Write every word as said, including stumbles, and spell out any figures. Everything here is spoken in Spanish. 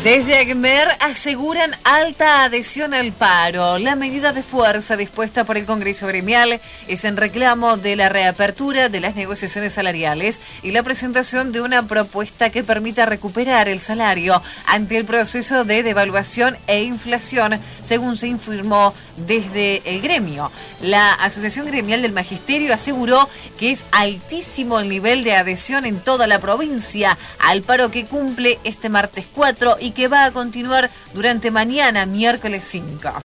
Desde ACMER aseguran alta adhesión al paro. La medida de fuerza dispuesta por el Congreso Gremial es en reclamo de la reapertura de las negociaciones salariales y la presentación de una propuesta que permita recuperar el salario ante el proceso de devaluación e inflación, según se informó desde el gremio. La Asociación Gremial del Magisterio aseguró que es altísimo el nivel de adhesión en toda la provincia al paro que cumple este martes cuatro y que va a continuar durante mañana, miércoles cinco.